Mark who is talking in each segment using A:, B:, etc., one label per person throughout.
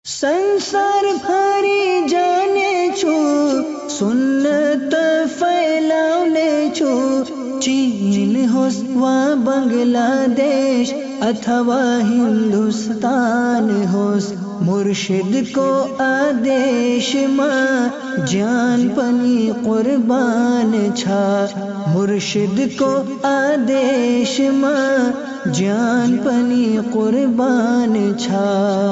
A: संसार भरि जाने छु, सुन्नत फैलाउने छु। चीन होस् वा बंगलादेश अथवा हिंदुस्तान होस्, मुर्शिदको आदेशमा ज्यान पनि कुर्बान छ। मुर्शिदको आदेशमा ज्यान पनि कुर्बान छ।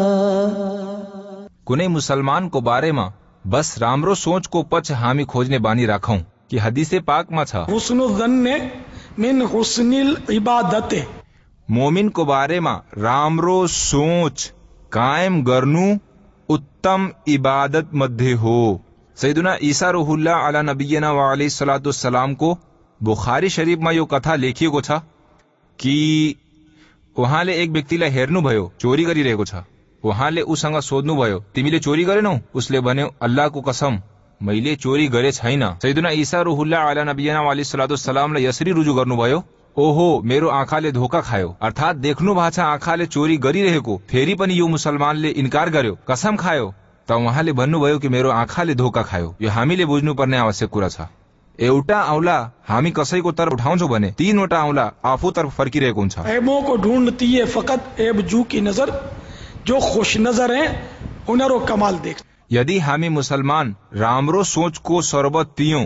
B: कुनै मुसलमान को बारे में बस राम्रो सोच को पछ हामी खोज्ने बानी राखौं कि हदीसे पाक में छ
C: हुस्नुल ज़न्ने मिन हुस्निल इबादते।
B: मोमिन को बारे में राम्रो सोच कायम गर्नु उत्तम इबादत मध्ये हो। सैयदुना ईसा रूहुल्लाह अला नबियना व अलैहि सलातु वस्सलाम को बुखारी शरीफ में यो कथा लेखिएको छ कि उहाँले एक व्यक्तिलाई हेर्नुभयो चोरी गरिरहेको छ। उहाँले उसँग सोध्नुभयो तिमीले चोरी गरेनौ? उसले भन्यो अल्लाहको कसम मैले चोरी गरे छैन। सैयदुना ईसा रूहुल्लाह अला नबियना व अलैहि सलातु वस्सलामले यसरी रुजु गर्नुभयो, ओहो मेरो आँखाले धोका खायो, अर्थात देख्नु भएको छ आँखाले चोरी गरिरहेको, फेरि पनि यो मुसलमानले इन्कार गर्यो, कसम खायो। त उहाँले भन्नुभयो कि मेरो आँखाले धोका खायो। यो हामीले बुझ्नुपर्ने आवश्यक कुरा छ। एउटा औंला हामी कसैको तर्फ उठाउँछौं भने तीनवटा औंला आफूतर्फ फर्किरहेको हुन्छ।
C: ऐबों को ढूंढती है फकत ऐबजू की नजर, जो खुश नजर है हुनर और कमाल देख।
B: यदि हामी मुसलमान राम्रो सोचको शरबत पियौं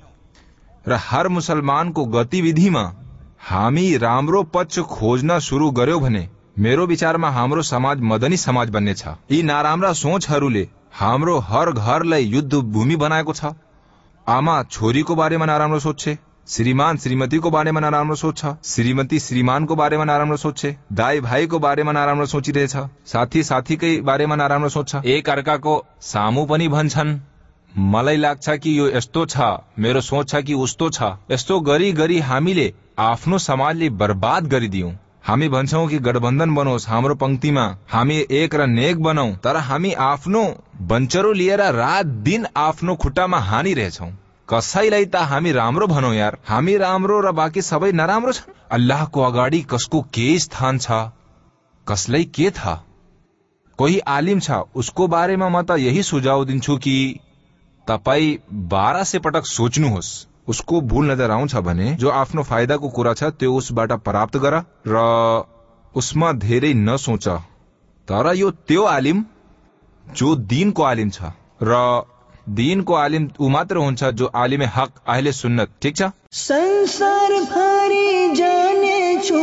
B: र हर मुसलमानको गतिविधिमा हामी राम्रो पक्ष खोज्न सुरु गर्यौं भने मेरो विचारमा हाम्रो समाज मदनी समाज बन्नेछ। यी नराम्रा सोचहरूले हाम्रो हर घरलाई युद्ध भूमि बनाएको छ। आमा छोरीको बारेमा नराम्रो सोच्छे, श्रीमान श्रीमतीको बारेमा नराम्रो सोच्छ, श्रीमती श्रीमानको बारेमा नराम्रो सोच्छे, दाई भाइको बारेमा नराम्रो सोचिरहेछ, साथी साथीकै बारेमा नराम्रो सोच्छ, एक अर्काको सामु पनि भन्छन् मलाई लाग्छ कि यो यस्तो छ, मेरो सोच छ कि उस्तो छ। यस्तो गरी गरी हामीले आफ्नो समाजले बर्बाद गरिदियौं। हामी भन्छौं कि गठबन्धन बनोस् हाम्रो पंक्तिमा, हामी एक र नेक बनौं, तर हामी आफ्नो बन्चरो लिएर रात दिन आफ्नो खुट्टामा हानिरहेछौं। कसैलाई त हामी राम्रो भनौं यार, हामी राम्रो र बाँकी सबै नराम्रो छन्। अल्लाहको अगाडि कसको के स्थान छ, कसलाई के थाहा। कोही आलिम छ, उसको बारेमा म त यही सुझाव दिन्छु कि तपाई 1200 पटक सोच्नुहोस्। उसको भूल नजर आउँछ भने जो आफ्नो फाइदाको कुरा छ त्यो उसबाट प्राप्त गर र उसमा धेरै नसोच। तर यो त्यो आलिम जो दीनको आलिम छ, र दीनको आलिम ऊ मात्र हुन्छ जो आलिमे हक अहले सुन्नत। ठीक छ।
A: संसार भरि जाने छु,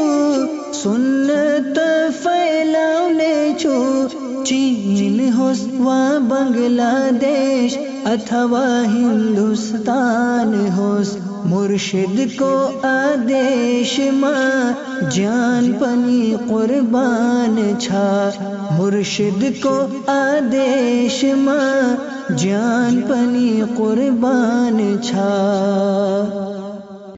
A: सुन्नत फैलाउने छु। चीन होस् वा बंगलादेश अथवा हिंदुस्तान होस्, मुर्शिदको आदेशमा ज्यान पनि कुर्बान छ। मुर्शिदको आदेशमा ज्यान पनि कुर्बान छ।